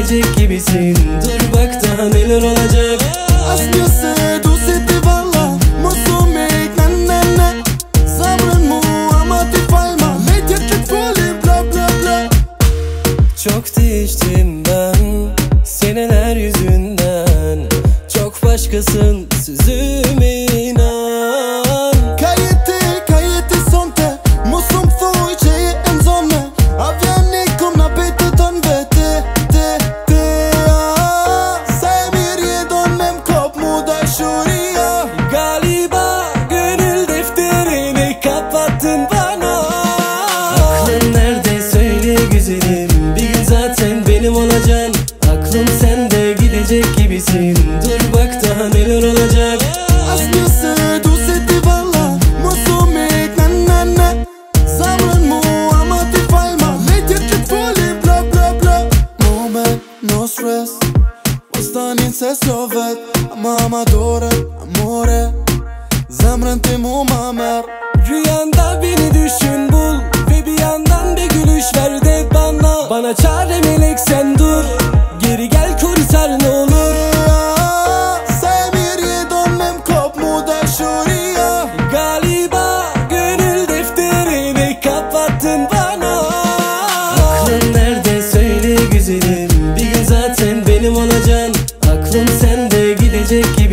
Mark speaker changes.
Speaker 1: gidecek gibisin. Dur bak daha neler olacak.
Speaker 2: Aşkı seduciti valla musumik na. Sabrın mu ama tifayma medyatlık full bla bla bla.
Speaker 1: Çok değiştim ben seneler yüzünden. Çok başkasın sözüme inan.
Speaker 2: Kajeti sonte musum thuj që je e nxome. Avjanikum na bete ton vete Sa e mirë jeton me m'kop mu dashuria.
Speaker 1: Galiba gönül defterini kapattın bana. Aklın nerede söyle güzelim, bir gün zaten benim olacaksın. Aklım sende gidecek gibisin. Dur bak daha neler olacak.
Speaker 2: Aşkı seduciti valla musumik na. Sabrın mu ama tifayma medyatlık full bla bla bla. Moment, no stress Ostanin se slovet ama dore, amore. Zemrën ti mu ma mer.
Speaker 1: Rüyanda beni düşün bul ve bir yandan bir gülüş ver de bana. Bana çare melek sen dur, geri gel kurtar ne olur.
Speaker 2: Sa e mirë jeton me m'kop mu dashuria.
Speaker 1: Galiba gönül defterini kapattın bana. Aklın nerede söyle güzelim, bir gün zaten benim olacaksın. Aklım sende gidecek